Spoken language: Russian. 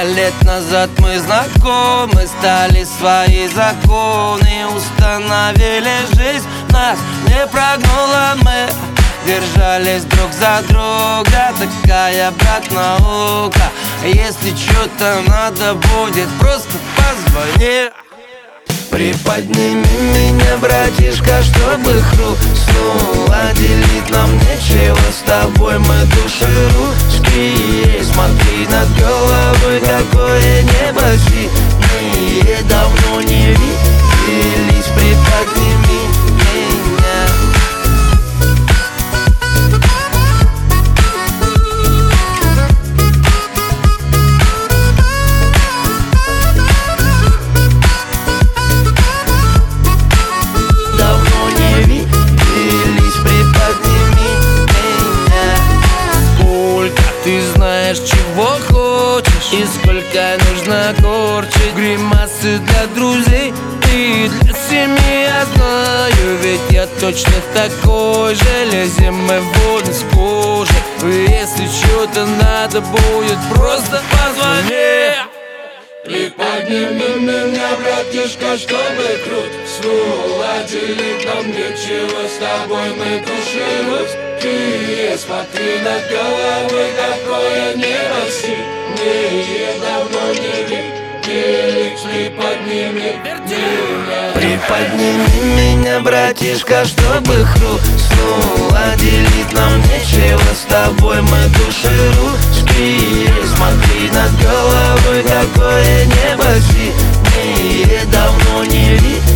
лет назад мы знакомы, стали свои законы, установили жизнь, нас не прогнула. Мы держались друг за друга, такая, брат, наука. Если что-то надо будет, просто позвони. Приподними меня, братишка, чтобы хрустнуло. Делить нам нечего, с тобой мы души русские. Смотри над головой, какое небо синее. Давно не виделись, приподними меня. Ты знаешь, чего хочешь и сколько нужно корчить гримасы для друзей и для семьи. Я знаю, ведь я точно такой же. Лезем мы в воду с кожи. Если что-то надо будет, просто позвони. Приподними меня, братишка, чтобы хрустнуло. Делить нам нечего, с тобой мы души русские. Смотри над головой, какое небо синее. Давно не виделись, приподними меня. Приподними меня, братишка, чтобы хрустнуло. Делить нам нечего, с тобой мы души русские. Смотри над головой, какое небо синее. Давно не виделись.